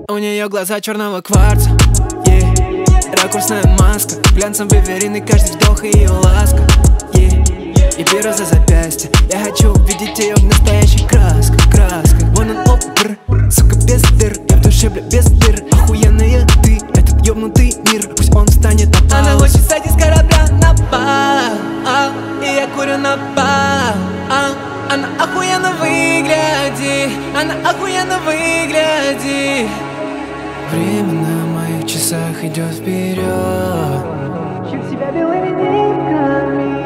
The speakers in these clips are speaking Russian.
У нее глаза черного кварца, ракурсная маска, глянцем выверенный каждый вдох и ее ласка, и беру за запястье. Я хочу увидеть ее в настоящих красках. Вон он опер, сука без дыр. Я в душе, бля, без дыр. Охуенная ты, этот ёбнутый мир, пусть он станет на паузу. Она хочет сойти с корабля на пал, и я курю на пал. Она охуенно выглядит, она охуенно выглядит. Время на моих часах идет вперед. Щит себя белыми нитками.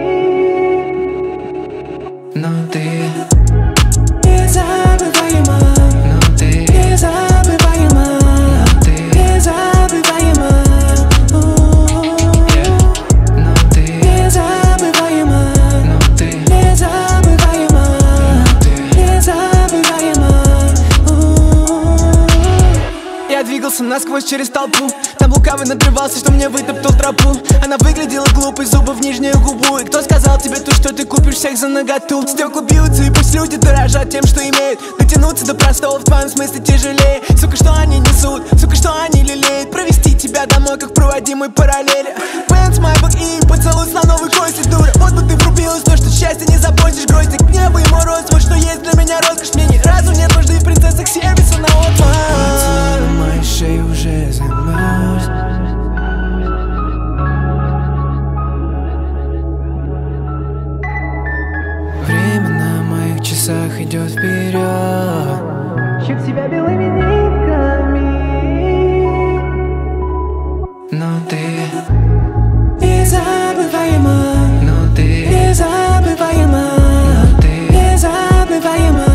Но ты незабываема, но ты незабываема, но ты незабываема, но ты незабываема, но ты незабываема, но ты незабываема. Я двигался насквозь через толпу. Там лукавый надрывался, что мне вытоптал тропу. Она выглядела глупой, зубы в нижнюю губу. И кто сказал тебе то, что ты купишь всех за наготу? Стекла бьются, и пусть люди дорожат тем, что имеют. Дотянуться до простого в твоем смысле тяжелее. Сука, что они несут, сука, что они лелеют. Провести тебя домой, как проводимый параллели. Пэнс, майбок и поцелуй слоновой кости, дура. Вот бы ты врубилась в то, что счастье не заботишь. Гроздик небо и мороз, вот что есть для меня роскошь. Мне ни разу нет нужды в принцессах сервиса на отман. Поцелуй на моей шее уже замерз. Время на моих часах идет вперед. Щит себя белыми нитками. Но ты незабываема, но ты незабываема, но ты незабываема,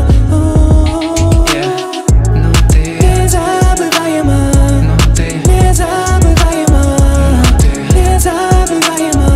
но ты незабываема, но ты незабываема, но ты незабываема.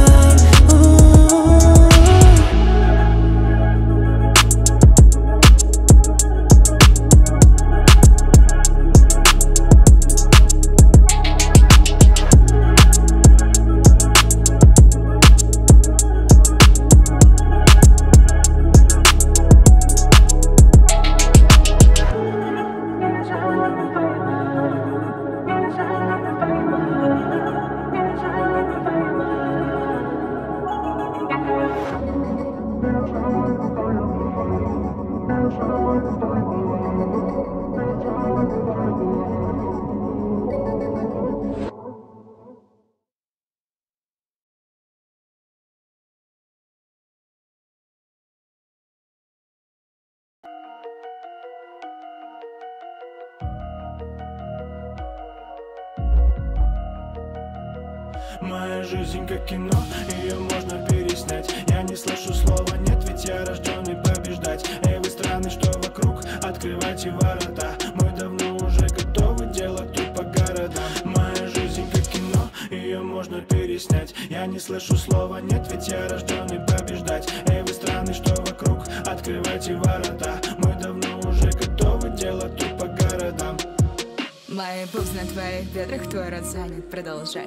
Моя жизнь как кино, ее можно переснять. Я не слышу слова нет, ведь я рожденный побеждать. Эй, вы страны, что вокруг, открывайте ворота. Мы давно уже готовы делать тут по городам. Моя жизнь как кино, ее можно переснять. Я не слышу слова нет, ведь я рожденный побеждать. Эй, вы страны, что вокруг, открывайте ворота. Мы давно уже готовы делать тут по городам. Мои пупс на твоих бедрах, твой рот занят, продолжай.